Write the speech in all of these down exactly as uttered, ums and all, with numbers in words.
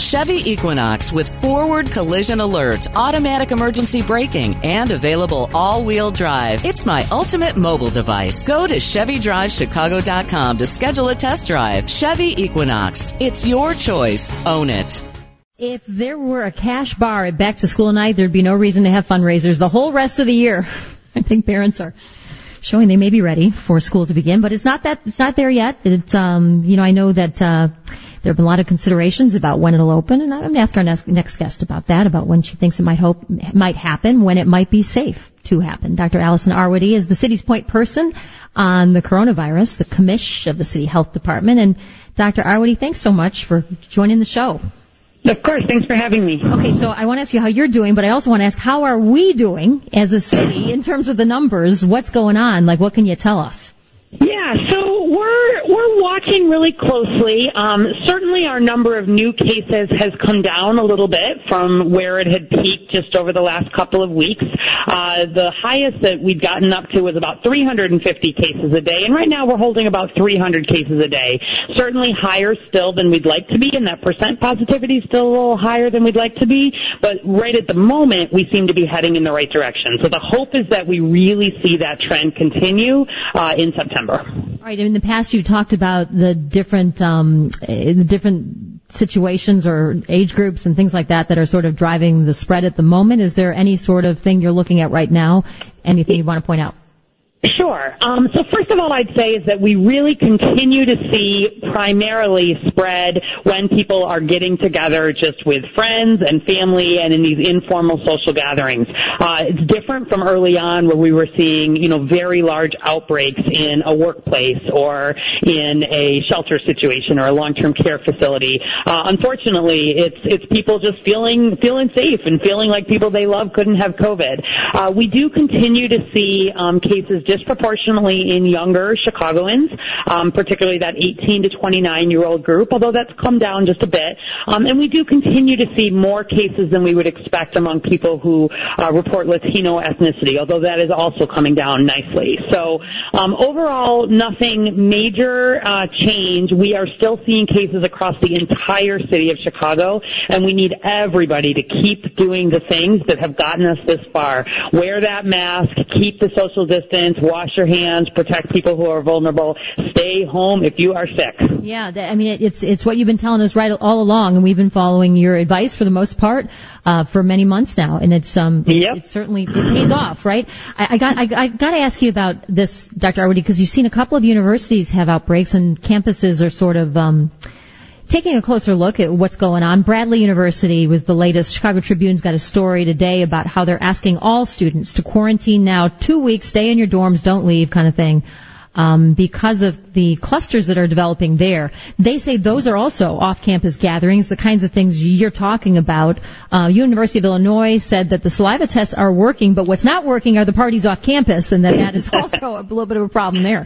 Chevy Equinox with forward collision alert, automatic emergency braking, and available all-wheel drive. It's my ultimate mobile device. Go to Chevy Drive Chicago dot com to schedule a test drive. Chevy Equinox. It's your choice. Own it. If there were a cash bar at back to school night, there'd be no reason to have fundraisers the whole rest of the year. I think parents are showing they may be ready for school to begin, but it's not that, it's not there yet. It, um, you know, I know that, uh, there have been a lot of considerations about when it'll open, and I'm going to ask our next, next guest about that, about when she thinks it might hope, might happen, when it might be safe to happen. Doctor Allison Arwady is the city's point person on the coronavirus, the commish of the city health department. And Doctor Arwady, thanks so much for joining the show. Of course, thanks for having me. Okay, so I want to ask you how you're doing, but I also want to ask, how are we doing as a city in terms of the numbers? What's going on? Like, what can you tell us? Yeah, so we're we're watching really closely. Um, certainly, our number of new cases has come down a little bit from where it had peaked just over the last couple of weeks. Uh, the highest that we'd gotten up to was about three hundred fifty cases a day, and right now we're holding about three hundred cases a day. Certainly higher still than we'd like to be, and that percent positivity is still a little higher than we'd like to be. But right at the moment, we seem to be heading in the right direction. So the hope is that we really see that trend continue uh, in September. All right. In the past, you talked about the different, um, the different situations or age groups and things like that that are sort of driving the spread at the moment. Is there any sort of thing you're looking at right now? Anything you want to point out? Sure. Um, so first of all, I'd say is that we really continue to see primarily spread when people are getting together just with friends and family and in these informal social gatherings. Uh, it's different from early on where we were seeing, you know, very large outbreaks in a workplace or in a shelter situation or a long-term care facility. Uh, unfortunately, it's it's people just feeling feeling safe and feeling like people they love couldn't have COVID. Uh, we do continue to see um, cases disproportionately in younger Chicagoans, um, particularly that eighteen to twenty-nine year old group, although that's come down just a bit. Um, and we do continue to see more cases than we would expect among people who uh, report Latino ethnicity, although that is also coming down nicely. So um, overall, nothing major uh, change. We are still seeing cases across the entire city of Chicago, and we need everybody to keep doing the things that have gotten us this far. Wear that mask, keep the social distance, wash your hands, protect people who are vulnerable, stay home if you are sick. Yeah, I mean, it's it's what you've been telling us right all along, and we've been following your advice for the most part uh, for many months now, and it's um yep. it certainly it pays off, right? I, I got I, I got to ask you about this, Doctor Arwady, because you've seen a couple of universities have outbreaks, and campuses are sort of um taking a closer look at what's going on. Bradley University was the latest. Chicago Tribune's got a story today about how they're asking all students to quarantine now, two weeks, stay in your dorms, don't leave, kind of thing, um, because of the clusters that are developing there. They say those are also off-campus gatherings, the kinds of things you're talking about. Uh, University of Illinois said that the saliva tests are working, but what's not working are the parties off campus, and that that is also a little bit of a problem there.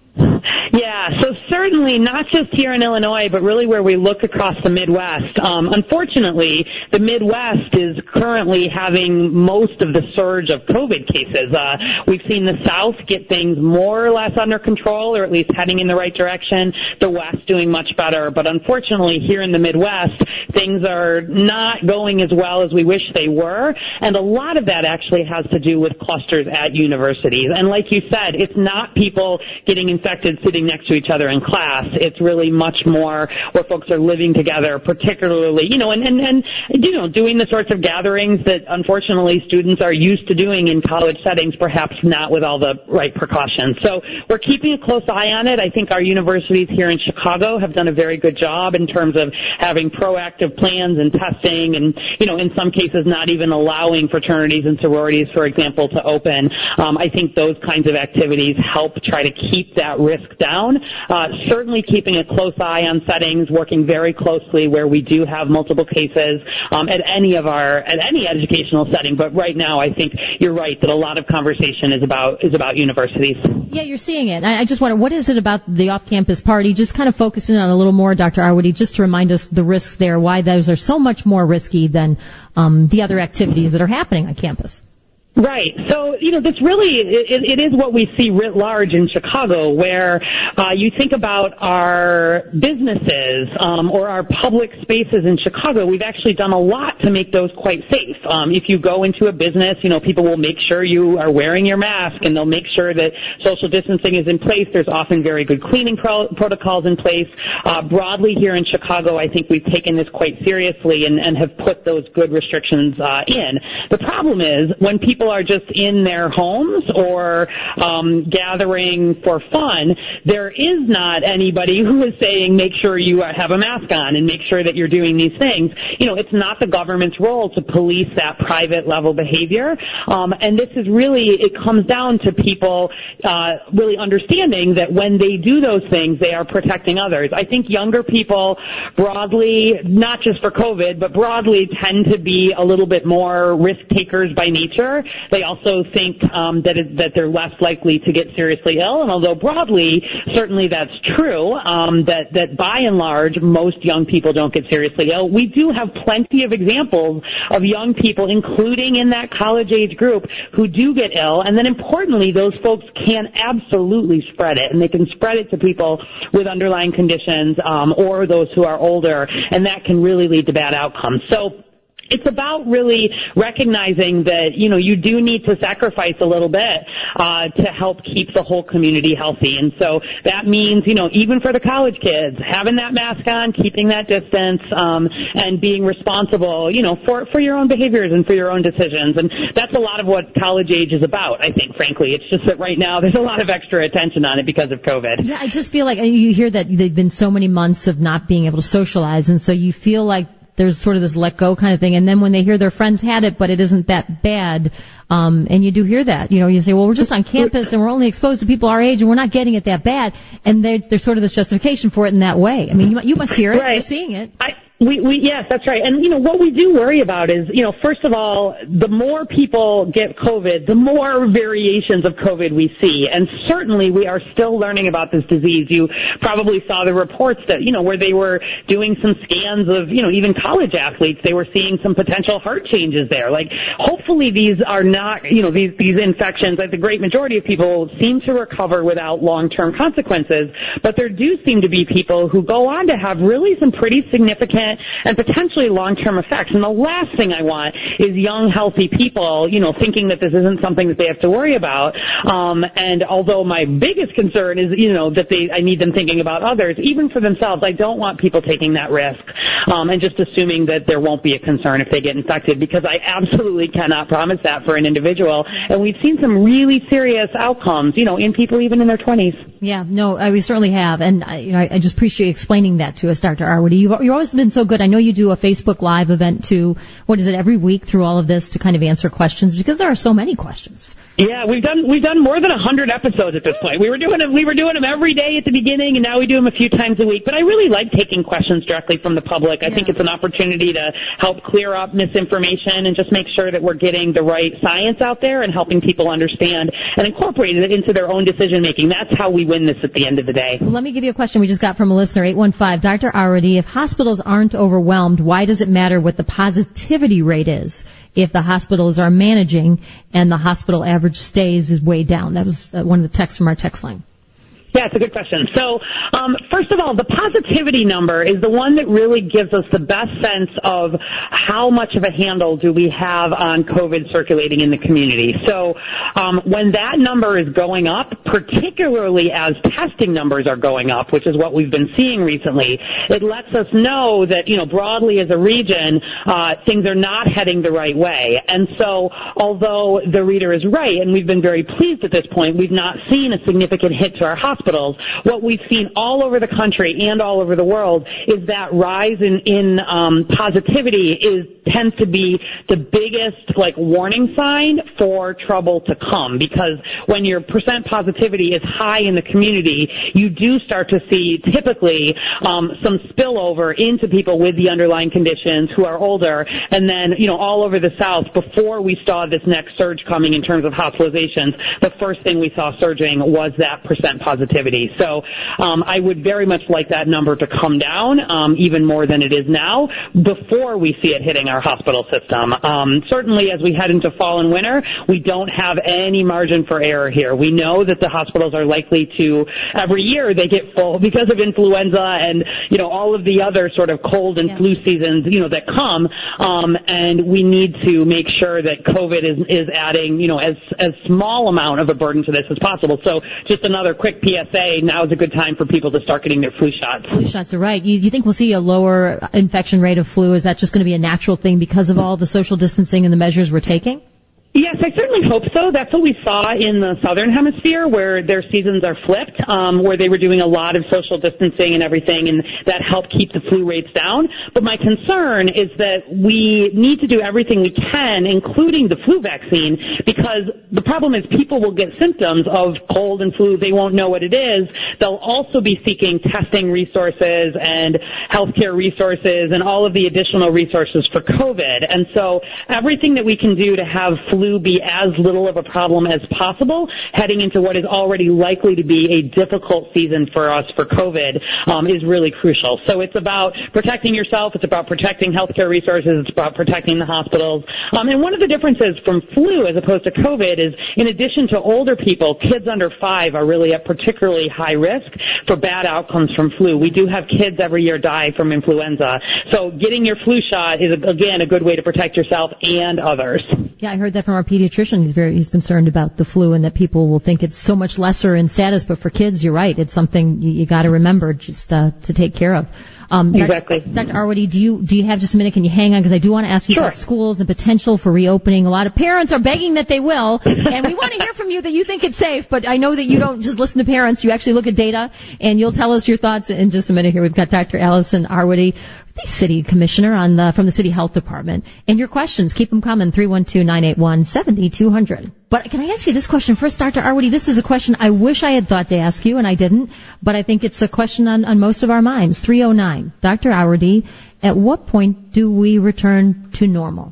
Yeah, so certainly not just here in Illinois, but really where we look across the Midwest. Um, unfortunately, the Midwest is currently having most of the surge of COVID cases. Uh, we've seen the South get things more or less under control, or at least heading in the right direction. The West doing much better, but unfortunately here in the Midwest, things are not going as well as we wish they were, and a lot of that actually has to do with clusters at universities. And like you said, it's not people getting infected sitting next to each other in class. It's really much more where folks are living together, particularly, you know, and, and, and, you know, doing the sorts of gatherings that unfortunately students are used to doing in college settings, perhaps not with all the right precautions. So we're keeping a close eye on it. I think our universities here in Chicago have done a very good job in terms of having proactive plans and testing and, you know, in some cases not even allowing fraternities and sororities, for example, to open. Um, I think those kinds of activities help try to keep that risk down. Uh, certainly keeping a close eye on settings, working very closely where we do have multiple cases um, at any of our at any educational setting. But right now, I think you're right that a lot of conversation is about is about universities. Yeah, you're seeing it. I, I just wonder, what is it about the off-campus party? Just kind of focusing on a little more, Doctor Arwady, just to remind us the risks there, why those are so much more risky than um, the other activities that are happening on campus. Right. So, you know, this really, it, it is what we see writ large in Chicago, where uh, you think about our businesses um, or our public spaces in Chicago. We've actually done a lot to make those quite safe. Um, if you go into a business, you know, people will make sure you are wearing your mask, and they'll make sure that social distancing is in place. There's often very good cleaning pro- protocols in place. Uh, broadly here in Chicago, I think we've taken this quite seriously and, and have put those good restrictions uh, in. The problem is when people are just in their homes or um, gathering for fun, there is not anybody who is saying make sure you have a mask on and make sure that you're doing these things. You know, it's not the government's role to police that private level behavior. Um, and this is really, it comes down to people uh, really understanding that when they do those things, they are protecting others. I think younger people broadly, not just for COVID, but broadly tend to be a little bit more risk takers by nature. They also think um, that it, that they're less likely to get seriously ill, and although broadly, certainly that's true, um, that that by and large, most young people don't get seriously ill. We do have plenty of examples of young people, including in that college age group, who do get ill, and then importantly, those folks can absolutely spread it, and they can spread it to people with underlying conditions um, or those who are older, and that can really lead to bad outcomes. So it's about really recognizing that, you know, you do need to sacrifice a little bit uh, to help keep the whole community healthy. And so that means, you know, even for the college kids, having that mask on, keeping that distance, um, and being responsible, you know, for, for your own behaviors and for your own decisions. And that's a lot of what college age is about, I think, frankly. It's just that right now there's a lot of extra attention on it because of COVID. Yeah, I just feel like you hear that there've been so many months of not being able to socialize, and so you feel like there's sort of this let go kind of thing. And then when they hear their friends had it, but it isn't that bad, um, and you do hear that, you know, you say, well, we're just on campus and we're only exposed to people our age and we're not getting it that bad. And there's sort of this justification for it in that way. I mean, you, you must hear it. Right. You're seeing it. I- We, we, yes, that's right. And, you know, what we do worry about is, you know, first of all, the more people get COVID, the more variations of COVID we see. And certainly we are still learning about this disease. You probably saw the reports that, you know, where they were doing some scans of, you know, even college athletes. They were seeing some potential heart changes there. Like, hopefully these are not, you know, these, these infections, like the great majority of people seem to recover without long-term consequences. But there do seem to be people who go on to have really some pretty significant and potentially long-term effects. And the last thing I want is young, healthy people, you know, thinking that this isn't something that they have to worry about. Um, and although my biggest concern is, you know, that they, I need them thinking about others, even for themselves, I don't want people taking that risk um, and just assuming that there won't be a concern if they get infected, because I absolutely cannot promise that for an individual. And we've seen some really serious outcomes, you know, in people even in their twenties. Yeah, no, uh, we certainly have. And I, you know, I, I just appreciate you explaining that to us, Doctor Arwady. You've, you've always been so good. I know you do a Facebook Live event too. What is it, every week through all of this to kind of answer questions, because there are so many questions. Yeah, we've done we've done more than a hundred episodes at this point. We were doing them, we were doing them every day at the beginning, and now we do them a few times a week. But I really like taking questions directly from the public. I yeah. think it's an opportunity to help clear up misinformation and just make sure that we're getting the right science out there and helping people understand and incorporate it into their own decision making. That's how we win this at the end of the day. Well, let me give you a question we just got from a listener, eight one five. Doctor Arwady, if hospitals aren't overwhelmed, why does it matter what the positivity rate is if the hospitals are managing and the hospital average stays is way down? That was uh, one of the texts from our text line. Yeah, it's a good question. So, um, first of all, the positivity number is the one that really gives us the best sense of how much of a handle do we have on COVID circulating in the community. So, um, when that number is going up, particularly as testing numbers are going up, which is what we've been seeing recently, it lets us know that, you know, broadly as a region, uh, things are not heading the right way. And so, although the reader is right, and we've been very pleased at this point, we've not seen a significant hit to our hospitals. What we've seen all over the country and all over the world is that rise in, in um, positivity is tends to be the biggest like warning sign for trouble to come, because when your percent positivity is high in the community, you do start to see typically um, some spillover into people with the underlying conditions who are older. And then, you know, all over the South, before we saw this next surge coming in terms of hospitalizations, the first thing we saw surging was that percent positivity. activity. So um, I would very much like that number to come down, um, even more than it is now, before we see it hitting our hospital system. Um, certainly, as we head into fall and winter, we don't have any margin for error here. We know that the hospitals are likely to, every year they get full because of influenza and, you know, all of the other sort of cold and yeah. flu seasons, you know, that come. Um, and we need to make sure that COVID is, is adding, you know, as, as small amount of a burden to this as possible. So just another quick P S A, now is a good time for people to start getting their flu shots. Flu shots are right. You, you think we'll see a lower infection rate of flu? Is that just going to be a natural thing because of all the social distancing and the measures we're taking? Yes, I certainly hope so. That's what we saw in the southern hemisphere, where their seasons are flipped, um, where they were doing a lot of social distancing and everything, and that helped keep the flu rates down. But my concern is that we need to do everything we can, including the flu vaccine, because the problem is people will get symptoms of cold and flu. They won't know what it is. They'll also be seeking testing resources and healthcare resources and all of the additional resources for COVID. And so everything that we can do to have flu be as little of a problem as possible heading into what is already likely to be a difficult season for us for COVID um, is really crucial. So it's about protecting yourself. It's about protecting healthcare resources. It's about protecting the hospitals. Um, and one of the differences from flu as opposed to COVID is, in addition to older people, kids under five are really at particularly high risk for bad outcomes from flu. We do have kids every year die from influenza. So getting your flu shot is, again, a good way to protect yourself and others. Yeah, I heard that from our pediatrician. He's very, he's concerned about the flu and that people will think it's so much lesser in status, but for kids, you're right. It's something you, you got to remember just uh, to take care of. Um, exactly. Doctor Arwady, do you do you have just a minute? Can you hang on? Because I do want to ask you sure. about schools and the potential for reopening. A lot of parents are begging that they will, and we want to hear from you that you think it's safe. But I know that you don't just listen to parents; you actually look at data, and you'll tell us your thoughts in just a minute. Here we've got Doctor Allison Arwady, the city commissioner on the from the city health department, and your questions. Keep them coming. three one two, nine eight one, seven two zero zero. But can I ask you this question first, Doctor Arwady? This is a question I wish I had thought to ask you, and I didn't. But I think it's a question on, on most of our minds. three oh nine. Doctor Arwady, at what point do we return to normal?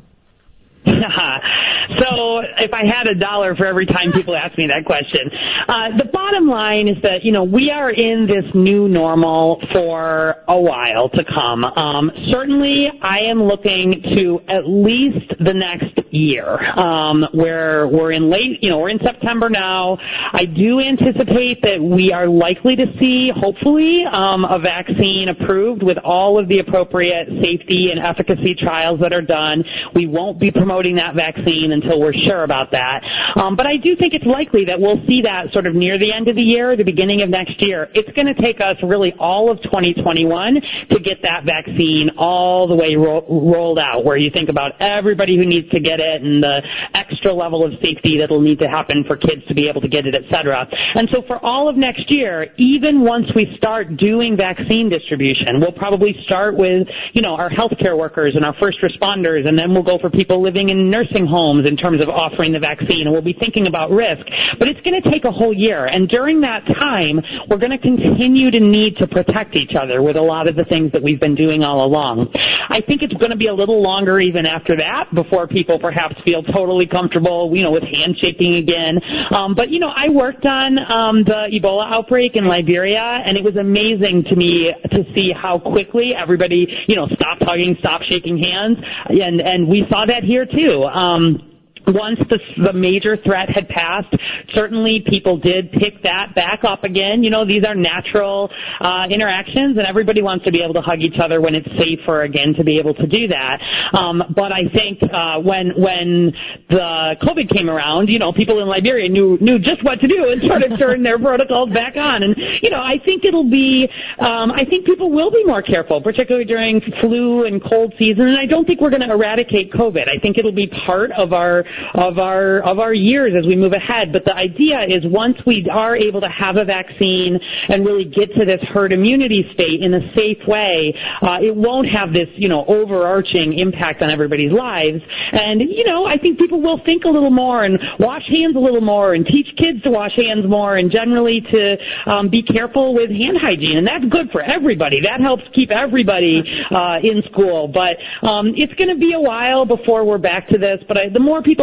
So if I had a dollar for every time people ask me that question, uh, the bottom line is that, you know, we are in this new normal for a while to come. Um, certainly I am looking to at least the next year, um, where we're in late, you know, we're in September now. I do anticipate that we are likely to see, hopefully, um, a vaccine approved with all of the appropriate safety and efficacy trials that are done. We won't be promoting that vaccine until we're sure about that. Um, but I do think it's likely that we'll see that sort of near the end of the year, the beginning of next year. It's going to take us really all of twenty twenty-one to get that vaccine all the way ro- rolled out, where you think about everybody who needs to get it and the extra level of safety that'll need to happen for kids to be able to get it, et cetera. And so for all of next year, even once we start doing vaccine distribution, we'll probably start with, you know, our healthcare workers and our first responders, and then we'll go for people living in nursing homes in terms of offering the vaccine, and we'll be thinking about risk. But it's going to take a whole year, and during that time, we're going to continue to need to protect each other with a lot of the things that we've been doing all along. I think it's going to be a little longer even after that before people perhaps feel totally comfortable, you know, with handshaking again. Um, but, you know, I worked on um, the Ebola outbreak in Liberia, and it was amazing to me to see how quickly everybody, you know, stopped hugging, stopped shaking hands, and, and we saw that here too. Um, Once the, the major threat had passed, certainly people did pick that back up again. You know, these are natural uh, interactions, and everybody wants to be able to hug each other when it's safer again to be able to do that. Um, but I think uh, when when the COVID came around, you know, people in Liberia knew knew just what to do and sort of turned their protocols back on. And you know, I think it'll be, um, I think people will be more careful, particularly during flu and cold season. And I don't think we're going to eradicate COVID. I think it'll be part of our of our of our years as we move ahead. But the idea is once we are able to have a vaccine and really get to this herd immunity state in a safe way, uh, it won't have this, you know, overarching impact on everybody's lives. And, you know, I think people will think a little more and wash hands a little more and teach kids to wash hands more and generally to um, be careful with hand hygiene. And that's good for everybody. That helps keep everybody uh, in school. But um, it's going to be a while before we're back to this. But I, the more people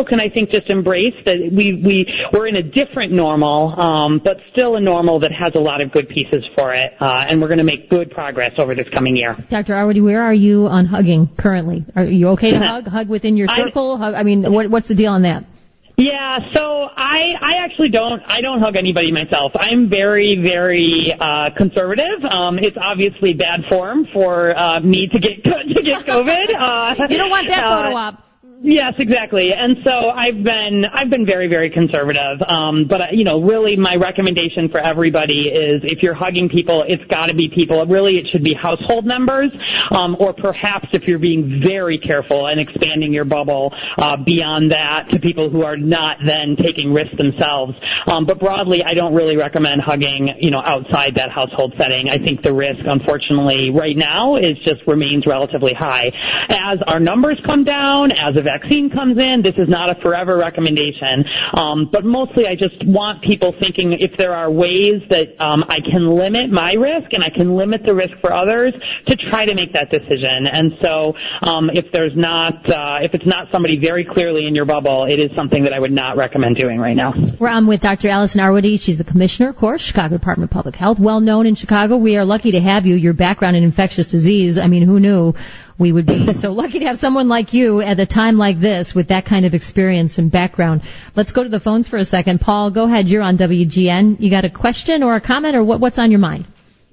people can, I think, just embrace that we, we, we're in a different normal, um, but still a normal that has a lot of good pieces for it, uh, and we're going to make good progress over this coming year. Doctor Arwady, where are you on hugging currently? Are you okay to hug? Hug within your circle? I, hug, I mean, what, what's the deal on that? Yeah, so I, I actually don't, I don't hug anybody myself. I'm very, very, uh, conservative. Um, it's obviously bad form for, uh, me to get, to get COVID. Uh, you don't want that uh, photo op. Yes, exactly. And so I've been, I've been very, very conservative. Um, but, uh, you know, really my recommendation for everybody is if you're hugging people, it's gotta be people. Really, it should be household members, um, or perhaps if you're being very careful and expanding your bubble, uh, beyond that to people who are not then taking risks themselves. Um, but broadly, I don't really recommend hugging, you know, outside that household setting. I think the risk, unfortunately, right now is just remains relatively high. As our numbers come down, as a vaccine comes in, this is not a forever recommendation, um, but mostly I just want people thinking if there are ways that um, I can limit my risk and I can limit the risk for others to try to make that decision. And so um, if there's not, uh, if it's not somebody very clearly in your bubble, it is something that I would not recommend doing right now. We're on with Doctor Allison Arwady. She's the commissioner, of course, Chicago Department of Public Health, well known in Chicago. We are lucky to have you. Your background in infectious disease, I mean, who knew? We would be so lucky to have someone like you at a time like this with that kind of experience and background. Let's go to the phones for a second. Paul, go ahead. You're on W G N. You got a question or a comment or what, what's on your mind?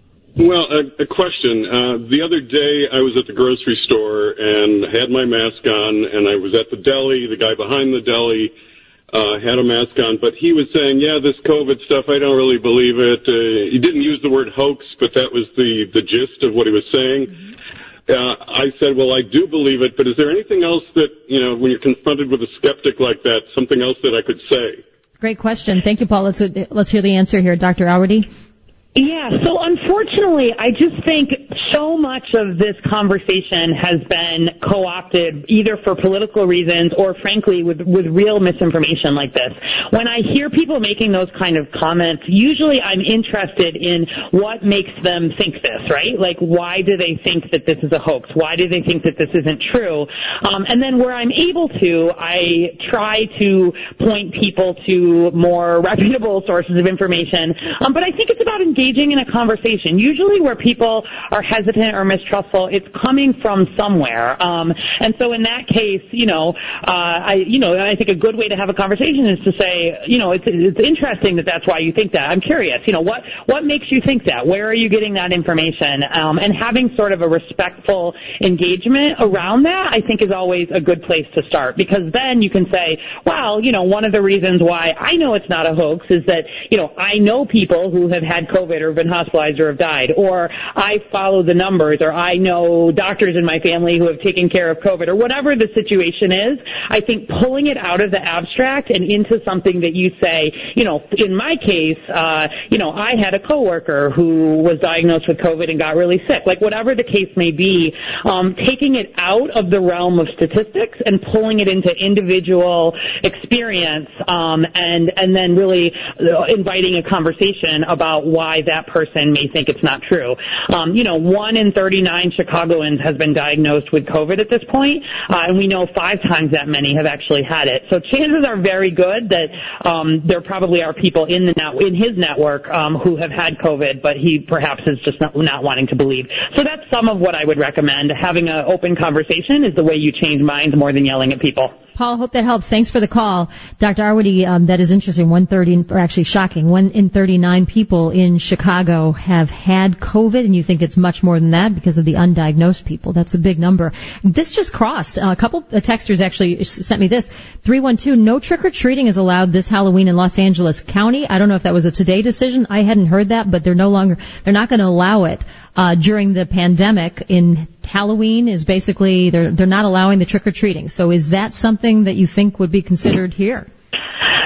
Well, a, a question. Uh, the other day I was at the grocery store and had my mask on, and I was at the deli. The guy behind the deli uh, had a mask on, but he was saying, yeah, this COVID stuff, I don't really believe it. Uh, he didn't use the word hoax, but that was the, the gist of what he was saying. Mm-hmm. Uh, I said, well, I do believe it, but is there anything else that, you know, when you're confronted with a skeptic like that, something else that I could say? Great question. Thank you, Paul. Let's, let's hear the answer here. Doctor Arwady? Yeah, so unfortunately, I just think so much of this conversation has been co-opted either for political reasons or, frankly, with, with real misinformation like this. When I hear people making those kind of comments, usually I'm interested in what makes them think this, right? Like, why do they think that this is a hoax? Why do they think that this isn't true? Um, and then where I'm able to, I try to point people to more reputable sources of information. Um, but I think it's about engaging in a conversation. Usually where people are hesitant or mistrustful, it's coming from somewhere. Um, and so in that case, you know, uh, I, you know, I think a good way to have a conversation is to say, you know, it's, it's interesting that that's why you think that. I'm curious, you know, what, what makes you think that? Where are you getting that information? Um, and having sort of a respectful engagement around that, I think is always a good place to start, because then you can say, well, you know, one of the reasons why I know it's not a hoax is that, you know, I know people who have had COVID or been hospitalized or have died, or I follow the numbers, or I know doctors in my family who have taken care of COVID, or whatever the situation is. I think pulling it out of the abstract and into something that you say, you know, in my case, uh, you know, I had a coworker who was diagnosed with COVID and got really sick. Like, whatever the case may be, um, taking it out of the realm of statistics and pulling it into individual experience, um, and and then really inviting a conversation about why that person may think it's not true. Um, you know, one in thirty-nine Chicagoans has been diagnosed with COVID at this point, uh, and we know five times that many have actually had it. So chances are very good that um, there probably are people in the net, in his network um, who have had COVID, but he perhaps is just not, not wanting to believe. So that's some of what I would recommend. Having an open conversation is the way you change minds more than yelling at people. Paul, hope that helps. Thanks for the call. Doctor Arwady, um, that is interesting. one thirty, or actually shocking, one in thirty-nine people in Chicago have had COVID, and you think it's much more than that because of the undiagnosed people. That's a big number. This just crossed. Uh, a couple of texters actually sent me this. three one two, no trick-or-treating is allowed this Halloween in Los Angeles County. I don't know if that was a today decision. I hadn't heard that, but they're no longer, they're not going to allow it. Uh, during the pandemic in Halloween is basically, they're, they're not allowing the trick-or-treating. So is that something that you think would be considered here?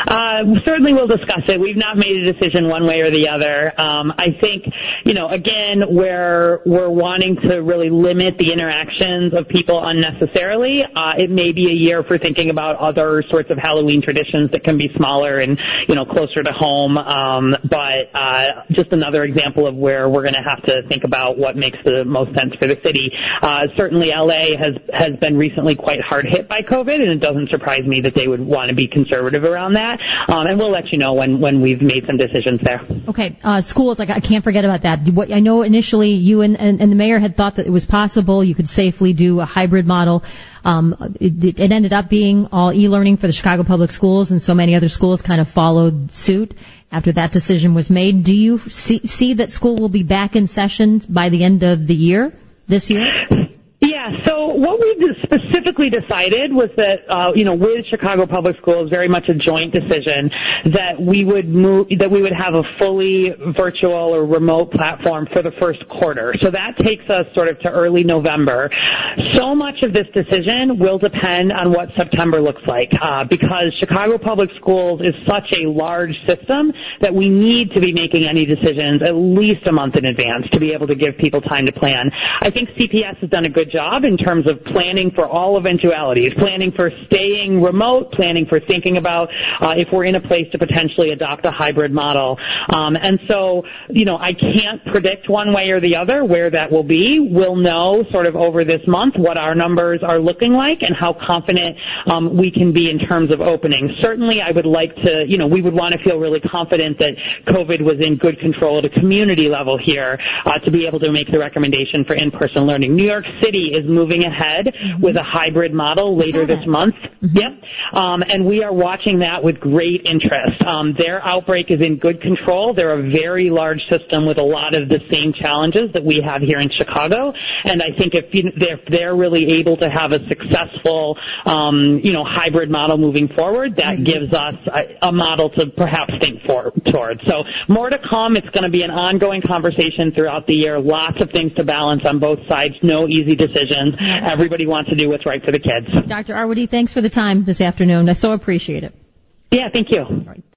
Uh, certainly we'll discuss it. We've not made a decision one way or the other. Um, I think, you know, again, where we're wanting to really limit the interactions of people unnecessarily, uh, it may be a year for thinking about other sorts of Halloween traditions that can be smaller and, you know, closer to home. Um, but uh, just another example of where we're going to have to think about what makes the most sense for the city. Uh, certainly L A has, has been recently quite hard hit by COVID, and it doesn't surprise me that they would want to be conservative around that. Um, and we'll let you know when, when we've made some decisions there. Okay, uh, schools, like, I can't forget about that. What, I know initially you and, and, and the mayor had thought that it was possible you could safely do a hybrid model. Um, it, it ended up being all e-learning for the Chicago Public Schools, and so many other schools kind of followed suit after that decision was made. Do you see, see that school will be back in session by the end of the year, this year? Yeah, so what we specifically decided was that, uh, you know, with Chicago Public Schools, very much a joint decision, that we would move, that we would have a fully virtual or remote platform for the first quarter. So that takes us sort of to early November. So much of this decision will depend on what September looks like, uh, because Chicago Public Schools is such a large system that we need to be making any decisions at least a month in advance to be able to give people time to plan. I think C P S has done a good job in terms of planning for all eventualities, planning for staying remote, planning for thinking about uh, if we're in a place to potentially adopt a hybrid model. Um, and so, you know, I can't predict one way or the other where that will be. We'll know sort of over this month what our numbers are looking like and how confident um, we can be in terms of opening. Certainly, I would like to, you know, we would want to feel really confident that COVID was in good control at a community level here uh, to be able to make the recommendation for in-person learning. New York City is moving ahead mm-hmm. with a hybrid model later this month. Mm-hmm. Yep. Um, and we are watching that with great interest. Um, their outbreak is in good control. They're a very large system with a lot of the same challenges that we have here in Chicago. And I think if you, they're, they're really able to have a successful, um, you know, hybrid model moving forward, that mm-hmm. gives us a, a model to perhaps think for, towards. So more to come. It's going to be an ongoing conversation throughout the year. Lots of things to balance on both sides. No easy decisions. Everybody wants to do what's right for the kids. Doctor Arwady, thanks for the time this afternoon. I so appreciate it. Yeah, thank you.